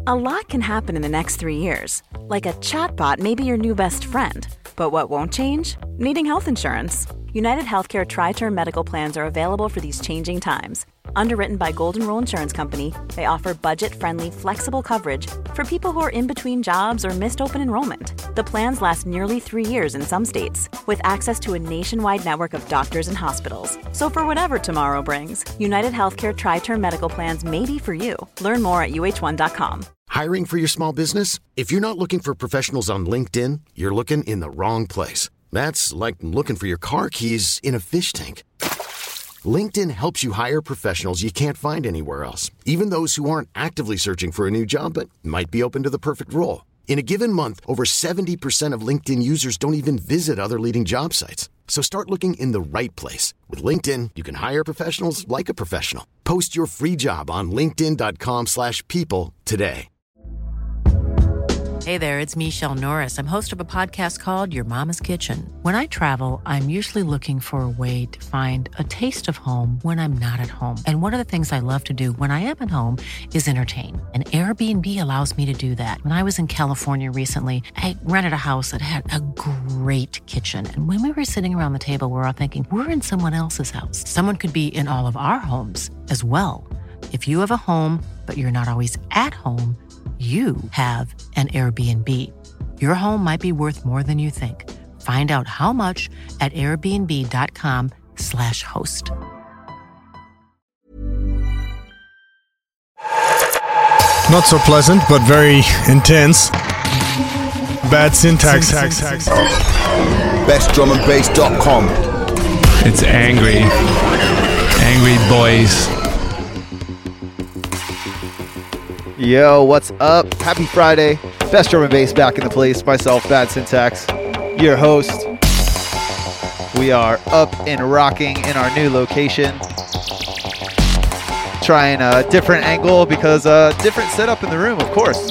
A lot can happen in the next 3 years. Like a chatbot may be your new best friend. But what won't change? Needing health insurance. United Healthcare Tri-Term Medical Plans are available for these changing times. Underwritten by Golden Rule Insurance Company, they offer budget-friendly, flexible coverage for people who are in between jobs or missed open enrollment. The plans last nearly 3 years in some states, with access to a nationwide network of doctors and hospitals. So for whatever tomorrow brings, United Healthcare Tri-Term Medical Plans may be for you. Learn more at uh1.com. Hiring for your small business? If you're not looking for professionals on LinkedIn, you're looking in the wrong place. That's like looking for your car keys in a fish tank. LinkedIn helps you hire professionals you can't find anywhere else, even those who aren't actively searching for a new job but might be open to the perfect role. In a given month, over 70% of LinkedIn users don't even visit other leading job sites. So start looking in the right place. With LinkedIn, you can hire professionals like a professional. Post your free job on linkedin.com/people today. Hey there, it's Michelle Norris. I'm host of a podcast called Your Mama's Kitchen. When I travel, I'm usually looking for a way to find a taste of home when I'm not at home. And one of the things I love to do when I am at home is entertain. And Airbnb allows me to do that. When I was in California recently, I rented a house that had a great kitchen. And when we were sitting around the table, we were all thinking, we're in someone else's house. Someone could be in all of our homes as well. If you have a home, but you're not always at home, you have an Airbnb. Your home might be worth more than you think. Find out how much at airbnb.com/host. Not so pleasant, but very intense. Bad syntax. BestDrumAndBass.com. It's angry boys. Yo, what's up? Happy Friday. Best Drum and Bass back in the place. Myself, Bad Syntax, your host. We are up and rocking in our new location. Trying a different angle because different setup in the room, of course.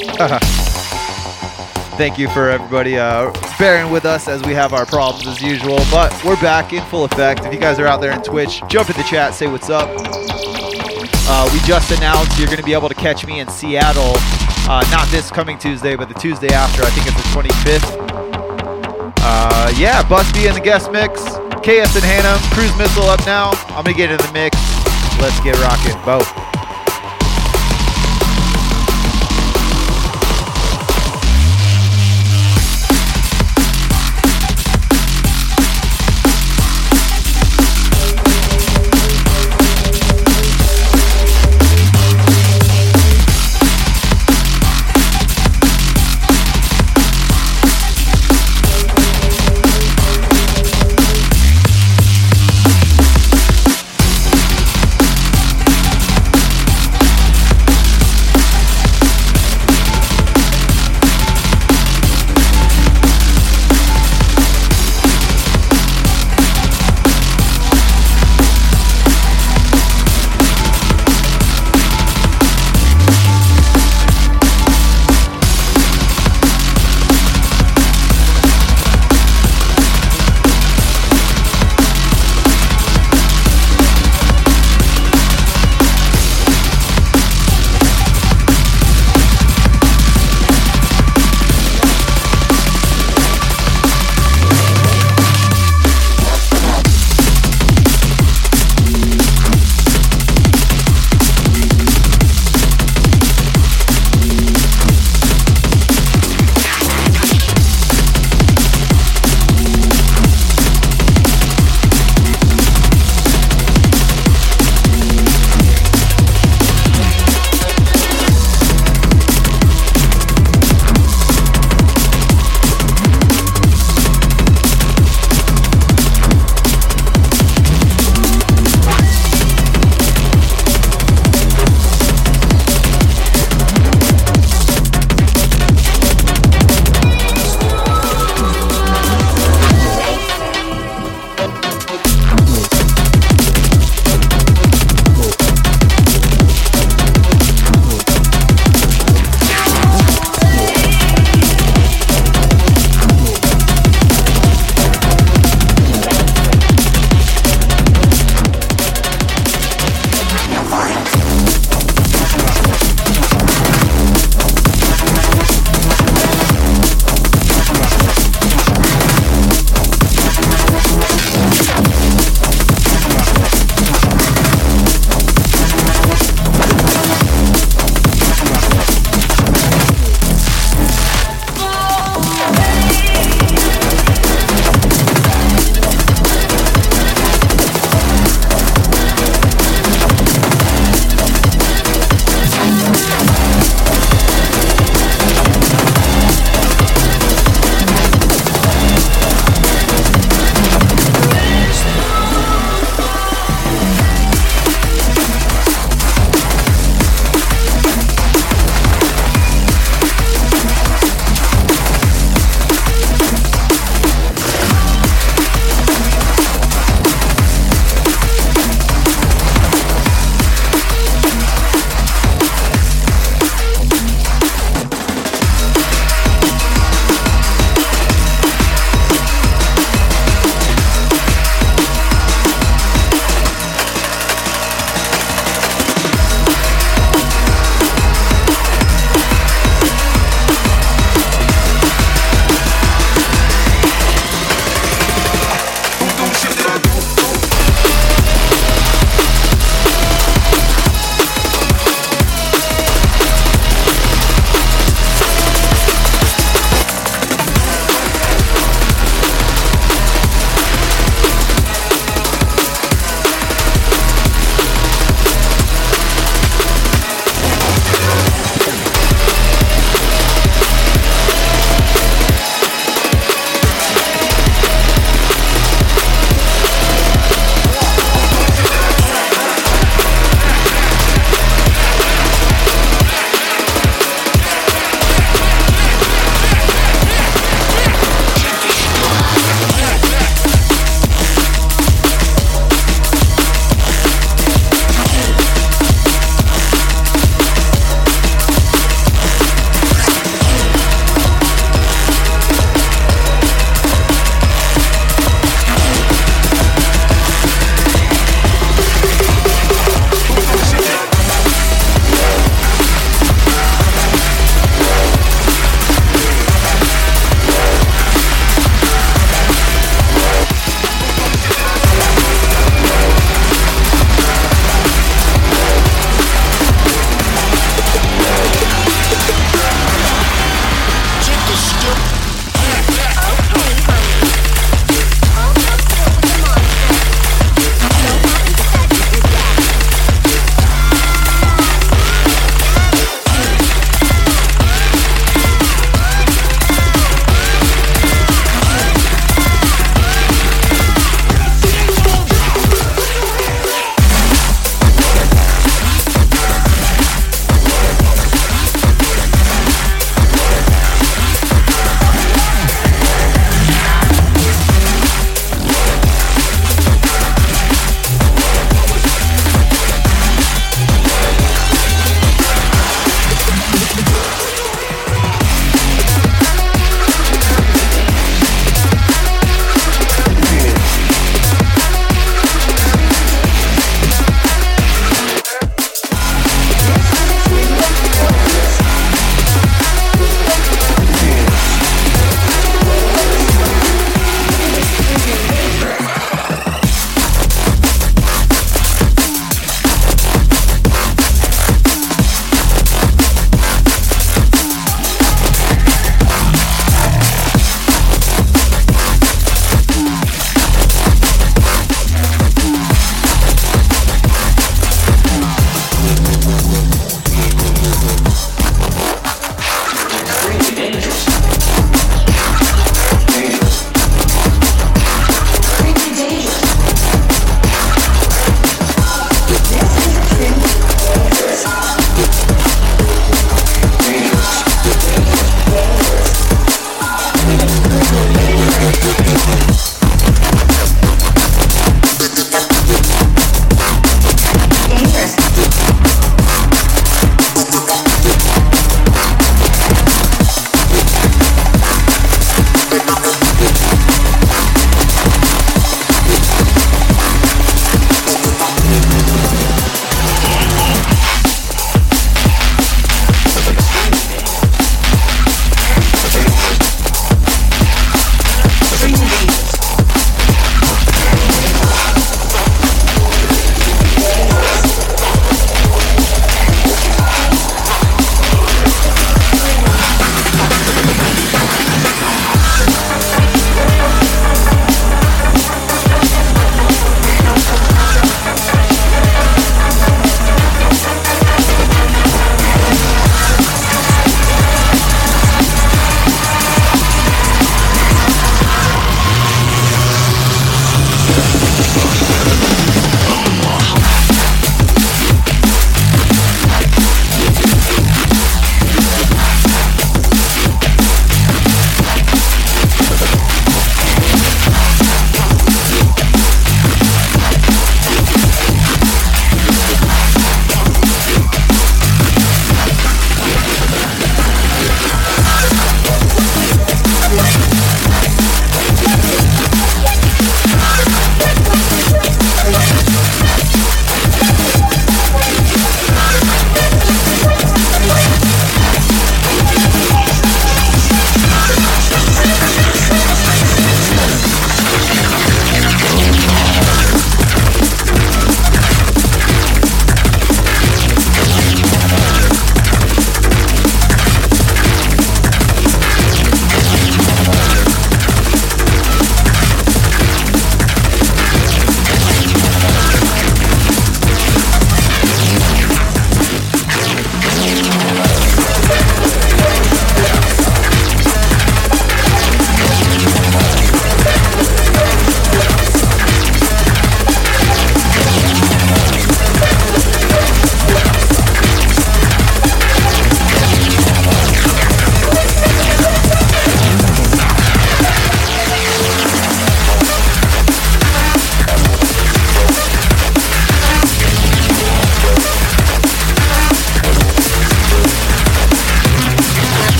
Thank you for everybody bearing with us as we have our problems as usual, but we're back in full effect. If you guys are out there in Twitch, jump in the chat, say what's up. We just announced you're going to be able to catch me in Seattle, not this coming Tuesday, but the Tuesday after. I think it's the 25th. Yeah, Busby in the guest mix. KS and Hannah, Cruise Missile up now. I'm going to get in the mix. Let's get rocking. Bo.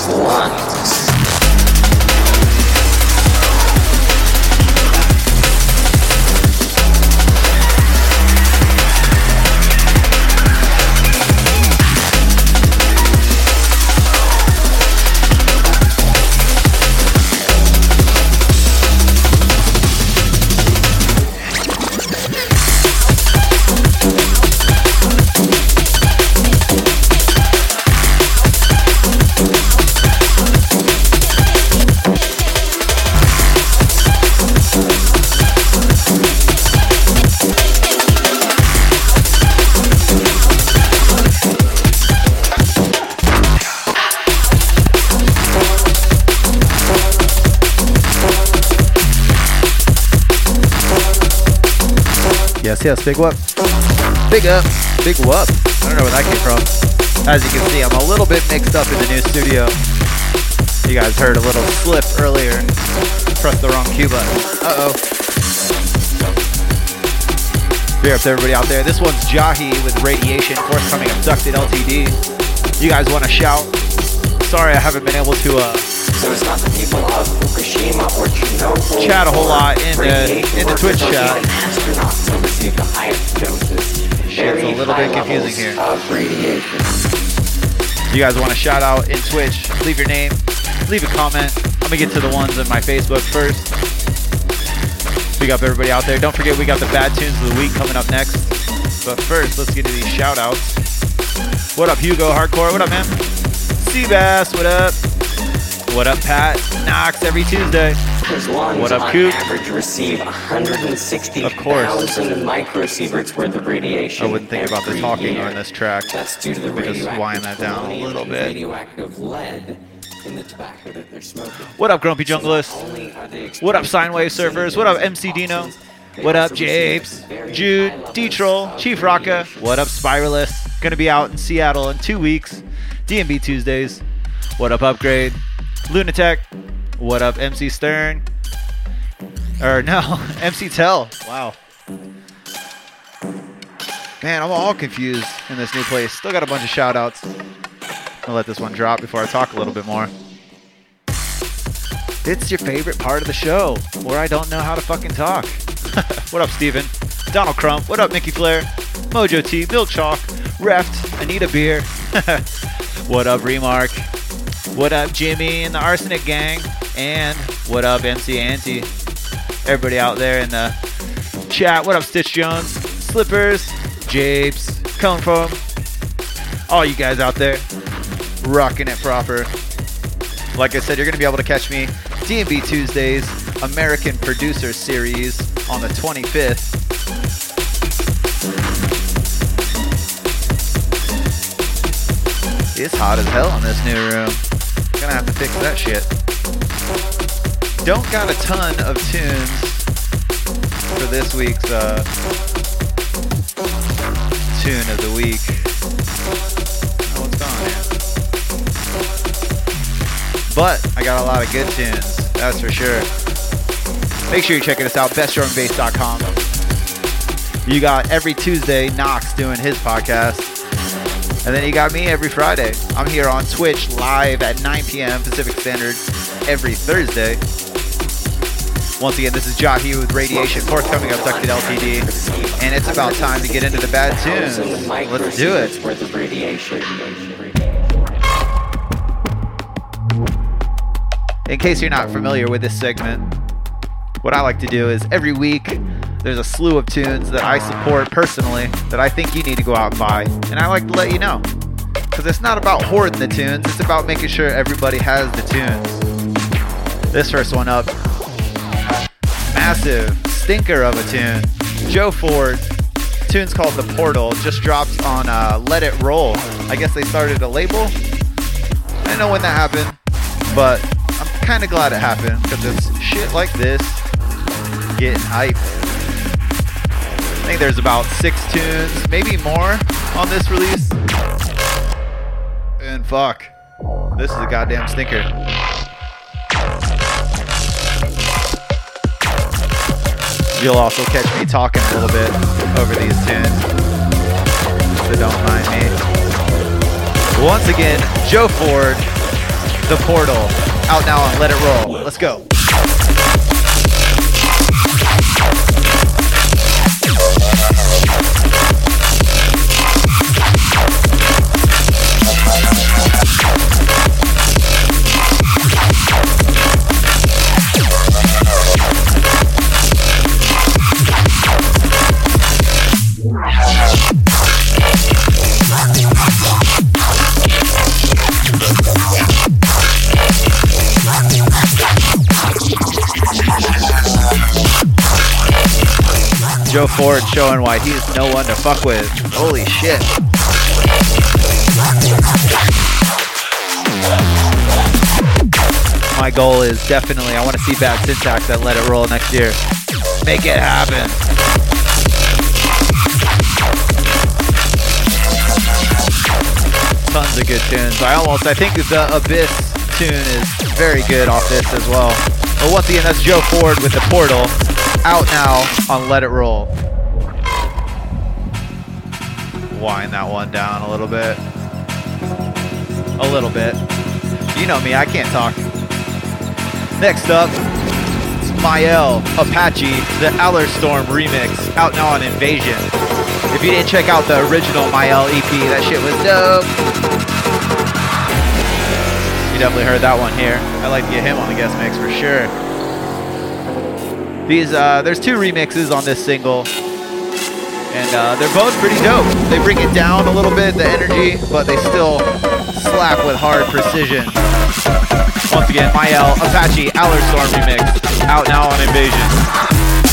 Yes, big whoop. Big up. Big whoop. I don't know where that came from. As you can see, I'm a little bit mixed up in the new studio. You guys heard a little slip earlier. Pressed the wrong cue button. Uh-oh. Beer up to everybody out there. This one's Jahi with Radiation, forthcoming Abducted LTD. You guys want to shout? Sorry I haven't been able to so it's not the people of Fukushima or Chernobyl chat a whole lot in the Twitch chat. Shit's a little bit confusing here. You guys want to shout out in Twitch? Leave your name, leave a comment. I'm gonna get to the ones on my Facebook first. Big up everybody out there. Don't forget we got the bad tunes of the week coming up next. But first, let's get to these shout outs. What up, Hugo Hardcore? What up, man? Seabass, what up? What up, Pat? Knox every Tuesday. What up, Coop? Average receive 160,000 microsieverts worth of radiation. I wouldn't think about the talking on this track. That's due to the just wind that down a little bit. Radioactive lead in the tobacco that they're smoking. What up, Grumpy Junglist? What up, Sinewave Surfers? What up, MC Dino? What up, Japes? Jude, D-Troll, Chief Rocka. What up, Spiralist? Gonna be out in Seattle in 2 weeks. DMB Tuesdays. What up, Upgrade? Lunatech. What up, MC Stern? Or no, MC Tell. Wow. Man, I'm all confused in this new place. Still got a bunch of shout outs. I'll let this one drop before I talk a little bit more. It's your favorite part of the show where I don't know how to fucking talk. What up, Steven? Donald Crump. What up, Mickey Flair? Mojo T, Bill Chalk, Reft, Anita Beer. What up, Remark? What up, Jimmy and the Arsenic Gang? And what up, MC Anti? Everybody out there in the chat. What up, Stitch Jones? Slippers, Japes, Cone Foam. All you guys out there rocking it proper. Like I said, you're going to be able to catch me DMB Tuesdays, American Producer Series on the 25th. It's hot as hell in this new room. Gonna have to fix that shit. Don't got a ton of tunes for this week's tune of the week. Oh, what's going on here? But I got a lot of good tunes, that's for sure. Make sure you're checking us out, bestdrumandbass.com. You got every Tuesday Knox doing his podcast. And then you got me every Friday. I'm here on Twitch live at 9 p.m. Pacific Standard every Thursday. Once again, this is Jahi with Radiation, forthcoming Abducted LTD. And it's about time to get into the bad tunes. Let's do it. In case you're not familiar with this segment, what I like to do is every week there's a slew of tunes that I support personally that I think you need to go out and buy. And I like to let you know. Because it's not about hoarding the tunes, it's about making sure everybody has the tunes. This first one up, massive stinker of a tune. Joe Ford, tune's called The Portal, just dropped on Let It Roll. I guess they started a label. I don't know when that happened, but I'm kind of glad it happened because it's shit like this getting hype. I think there's about 6 tunes, maybe more on this release. And fuck, this is a goddamn stinker. You'll also catch me talking a little bit over these tunes, so don't mind me. Once again, Joe Ford, The Portal. Out now on Let It Roll. Let's go. Joe Ford showing why he's no one to fuck with. Holy shit. My goal is definitely, I want to see Bad Syntax at Let It Roll next year. Make it happen. Tons of good tunes. I think the Abyss tune is very good off this as well. But once again, that's Joe Ford with The Portal. Out now on Let It Roll. Wind that one down a little bit. A little bit. You know me, I can't talk. Next up, it's Mael Apache, the Allerstorm remix, out now on Invasion. If you didn't check out the original Mael EP, that shit was dope. You definitely heard that one here. I'd like to get him on the guest mix for sure. There's 2 remixes on this single, and they're both pretty dope. They bring it down a little bit, the energy, but they still slap with hard precision. Once again, Mael Apache Allerstorm remix, out now on Invasion.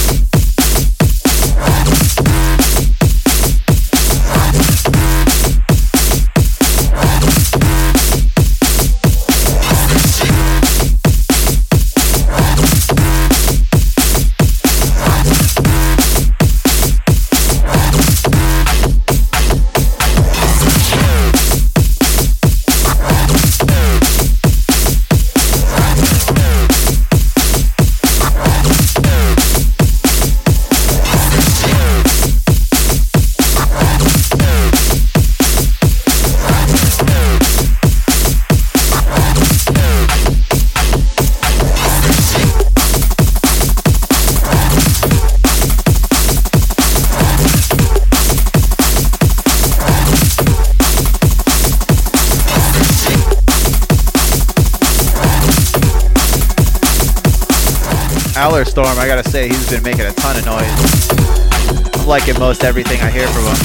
Allerstorm, I gotta say, he's been making a ton of noise. I'm liking most everything I hear from him.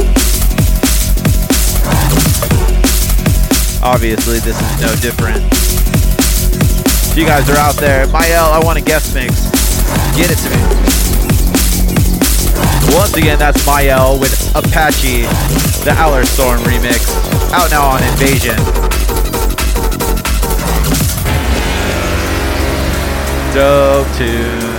Obviously, this is no different. If you guys are out there, Mael, I want a guest mix. Get it to me. Once again, that's Mael with Apache, the Allerstorm remix, out now on Invasion. Dope tune.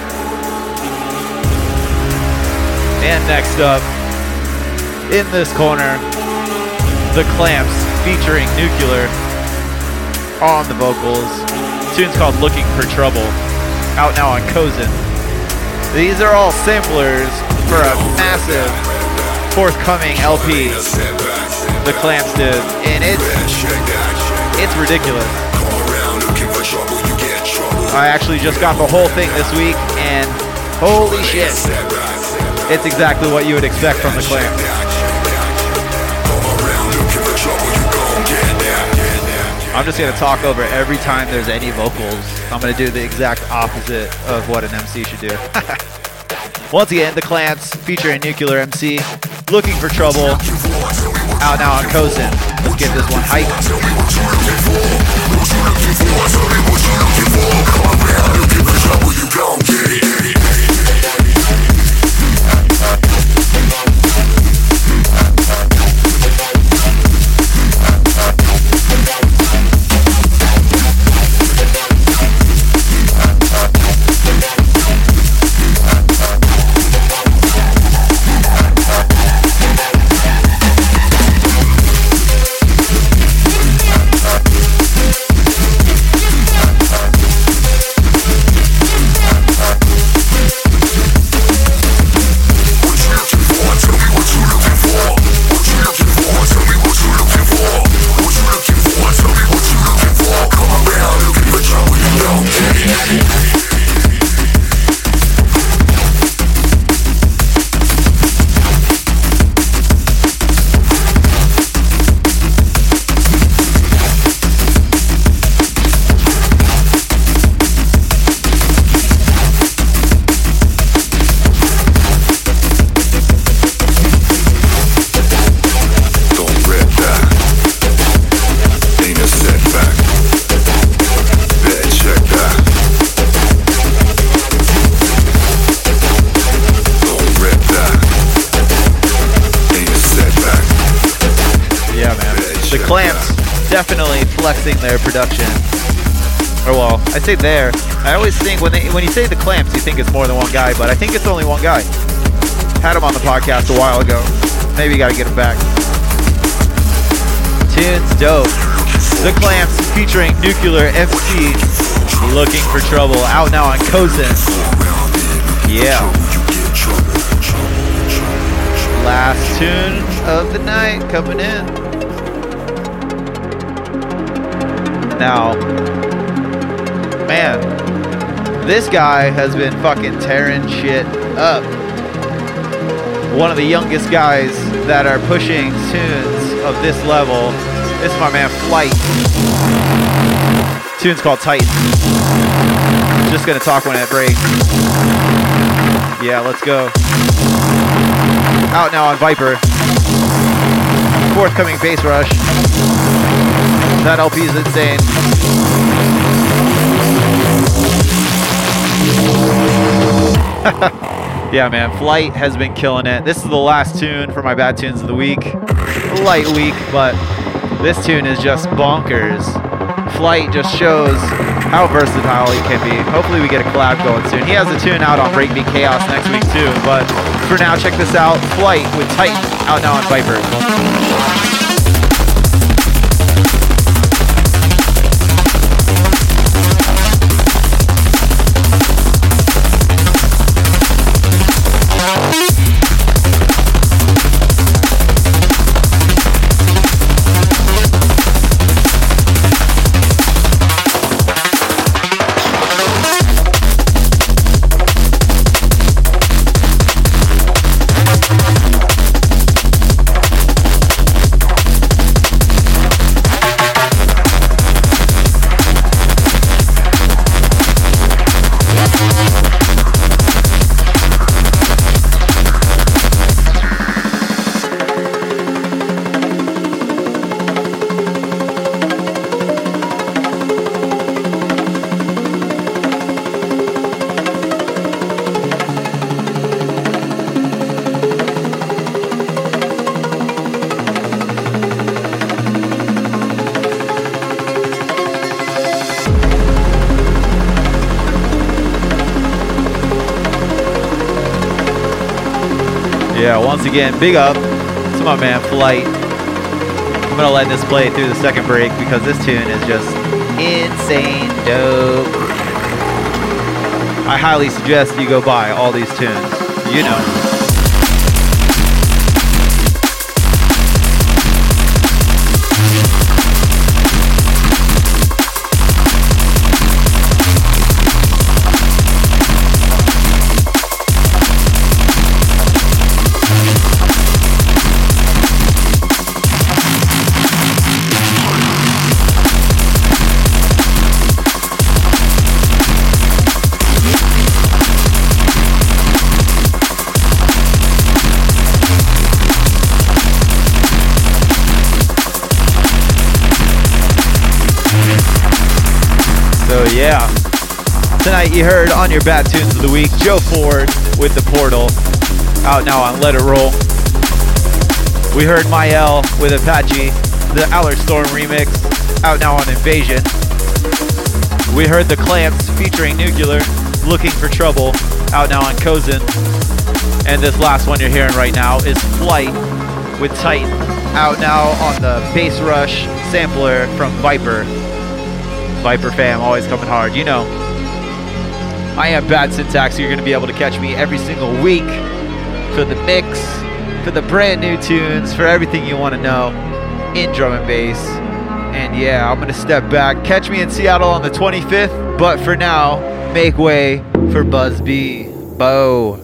And next up, in this corner, The Clamps featuring Nuclear on the vocals. The tune's called Looking for Trouble, out now on Cozen. These are all samplers for a massive forthcoming LP The Clamps did, and it's ridiculous. I actually just got the whole thing this week, and holy shit, it's exactly what you would expect from The Clamps. I'm just going to talk over every time there's any vocals. I'm going to do the exact opposite of what an MC should do. Once again, The Clamps featuring Nuclear MC, Looking for Trouble, out now on Cozen. Let's get this one hyped. definitely flexing their production. Or well, I say there. I always think when you say the Clamps, you think it's more than one guy, but I think it's only one guy. Had him on the podcast a while ago. Maybe you gotta get him back. Tune's dope. The Clamps featuring Nuclear MC, Looking for Trouble, out now on Kozin. Yeah. Last tune of the night coming in. Now, man, this guy has been fucking tearing shit up. One of the youngest guys that are pushing tunes of this level. This is my man Flight. Tune's called Titan. Just gonna talk when it breaks. Yeah, let's go. Out now on Viper. Forthcoming Bass Rush. That LP is insane. Yeah, man, Flight has been killing it. This is the last tune for my bad tunes of the week. Light week, but this tune is just bonkers. Flight just shows how versatile he can be. Hopefully we get a collab going soon. He has a tune out on Breakbeat Chaos next week too, but for now, check this out. Flight with Titan, out now on Viper. Yeah, once again, big up to my man Flight. I'm gonna let this play through the second break because this tune is just insane dope. I highly suggest you go buy all these tunes, you know. So yeah, tonight you heard on your bad tunes of the week, Joe Ford with The Portal, out now on Let It Roll. We heard Mael with Apache, the Aller Storm remix, out now on Invasion. We heard The Clamps featuring Nuclear, Looking for Trouble, out now on Kozin. And this last one you're hearing right now is Flight with Titan, out now on the Bass Rush sampler from Viper. Viper fam, always coming hard, you know. I am Bad Syntax, so you're going to be able to catch me every single week for the mix, for the brand new tunes, for everything you want to know in drum and bass. And yeah, I'm going to step back. Catch me in Seattle on the 25th, but for now, make way for Buzz B. Bo.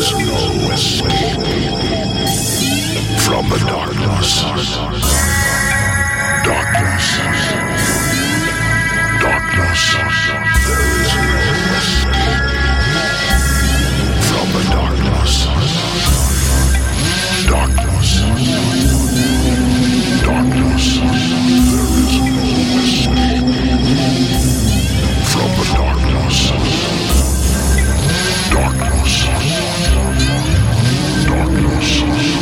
is no escape from the darkness. Darkness. Darkness. There is no escape from the darkness. Darkness. Darkness. There is no escape from the darkness. Darkness. Darkness.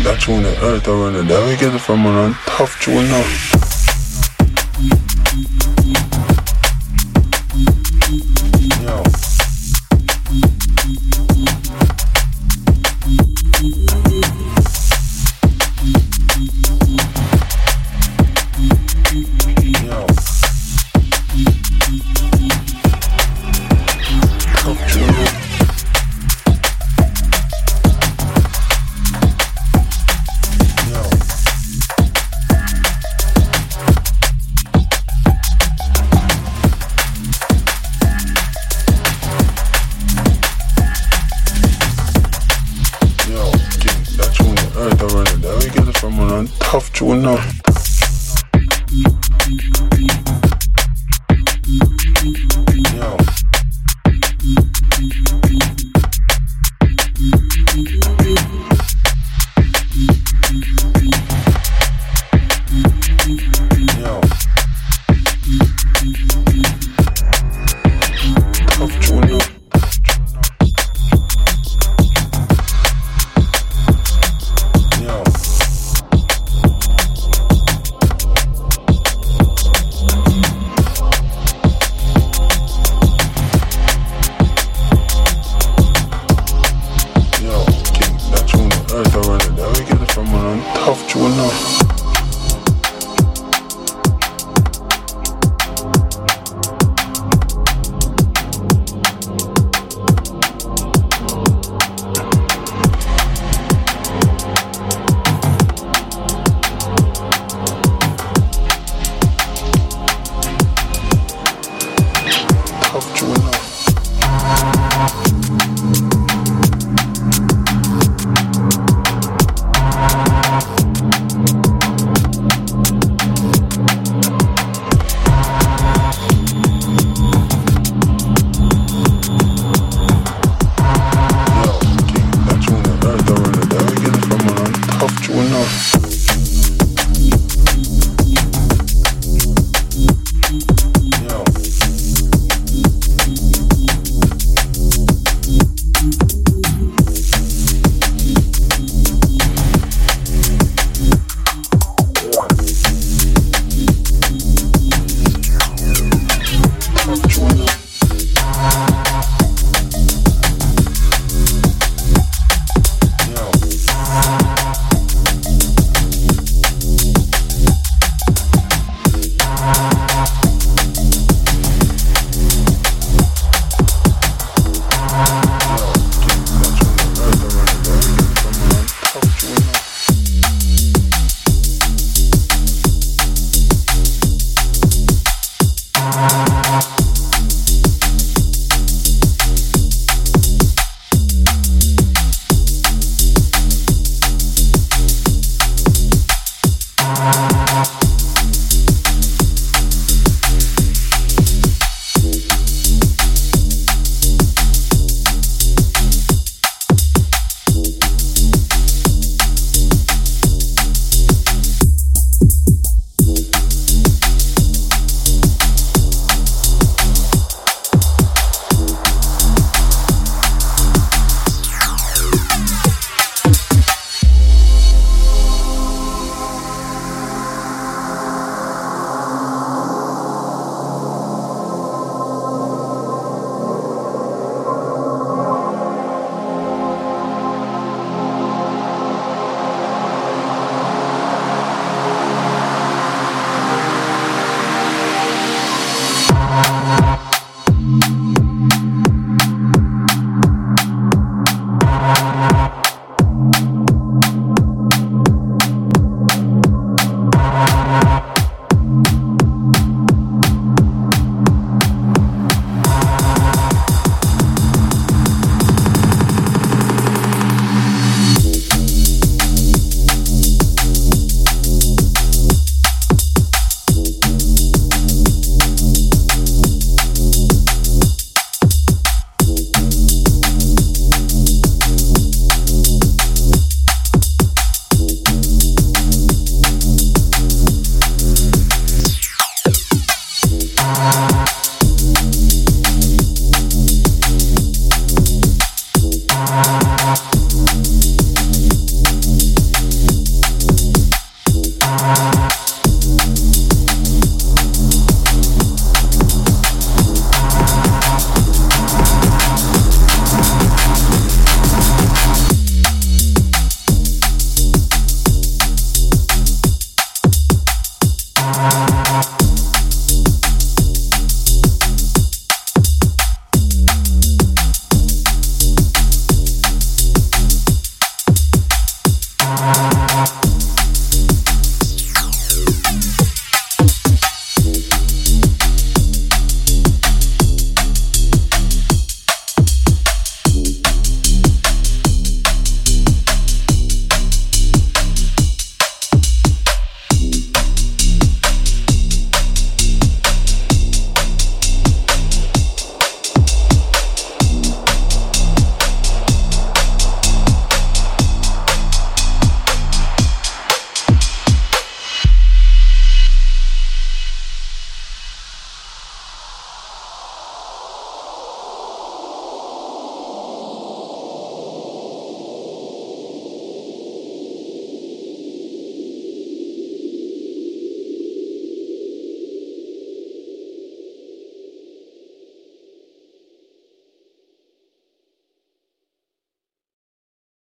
that tune the earth around it. There we get it from around tough tune now. Tough tune now. Tough tune now.